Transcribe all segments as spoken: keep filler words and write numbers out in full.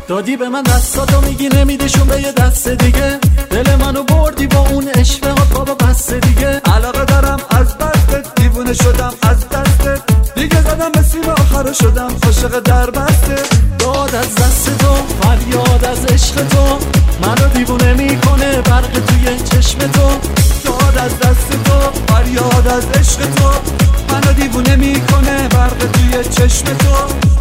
دادی به من دستاتو میگی نمیدیشون به یه دست دیگه. دل منو بردی با اون عشق بابا بس دیگه. علاقه دارم از دستت، دیوونه شدم از دستت، دیگه زدم به سیم آخر شدم عاشق در بسته. داد از دست تو، فریاد از عشق تو، منو دیوونه میکنه برق توی چشم تو. داد از دست تو، فریاد از عشق تو، منو دیوونه میکنه برق توی چشم تو.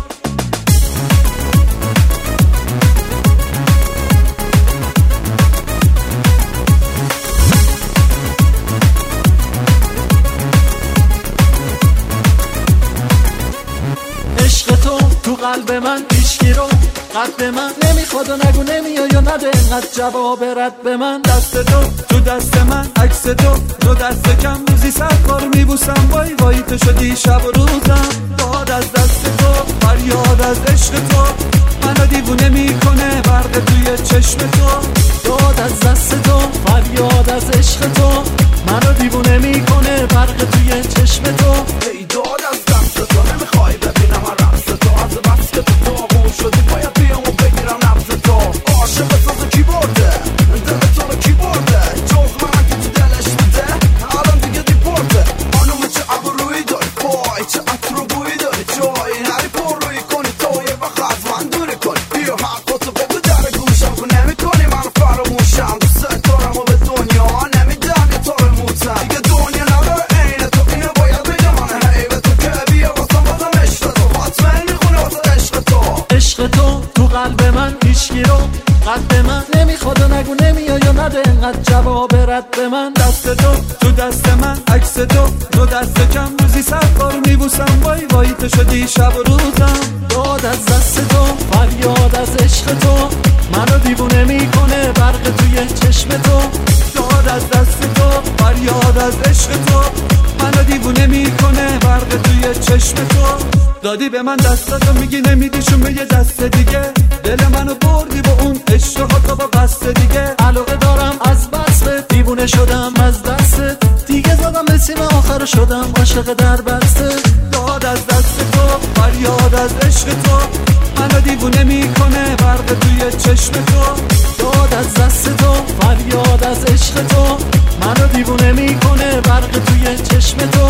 عشق تو تو قلب من پیشگی رو قد من نمیخواد و نگو نمیای و نده اینقدر جواب رد به من. دست تو تو دست من، عکس تو تو دست کم، روزی صد بار میبوسم وای وای تو شدی شب و روزم. داد از دست تو، فریاد از عشق تو، منو دیوونه میکنه برق توی چشم تو. داد از دست تو، فریاد از عشق تو، منو دیوونه میکنه برق توی چشم تو. ای داد از دست تو، نمیخوای ببینم رقص تو، از بس که تو داغون شدی باید بیام و بگیرم نبض تو. عاشق ساز کی برده دل تو رو کی برده، جز من که تو دلش میده الان دیگه دیپورته. خانوم چه ابرویی داری، پای چه عطر و بویی داری، جایی نری پر روی کنی تو یه وقت از من دوری کنی. بیا حرفاتو بگو در گوشم که نمیکنی من فراموشم، دوست دارم و به دنیا نمیدم یه طور موتم. دیگه دنیا نداره عین تو، اینو باید بگم من حیب تو که بیا واسم بازم عشق تو، حتما میخونه واسه عشق تو. عشق تو تو قلب من هیچکی رو قد من نمیخواد و نگو نمیای و نده اینقدر جواب رد به من. دست تو تو دست من، عکس تو تو دست کم، روزی صد بار میبوسم وای وای تو شدی شب و روزم. داد از دست تو، فریاد از عشق تو، منو دیوونه میکنه برق توی چشم تو. داد از دست تو، فریاد از عشق تو، منو دیوونه میکنه برق توی چشم تو. دادی به من دستاتو میگی نمیدیشون به یه دست دیگه. دل منو بردی با اون عشق تو با قصد دیگه. علاقه دارم از بسته، دیوونه شدم از دسته، دیگه زدم به سیم آخر شدم عاشق در بسته. داد از دست تو، فریاد از عشق تو، منو دیوونه میکنه برق توی چشم تو. داد از دست تو، فریاد از عشق تو، منو دیوونه میکنه برق توی چشم تو.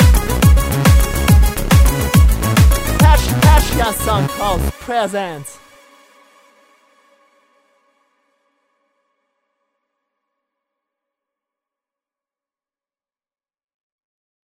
Song called Present.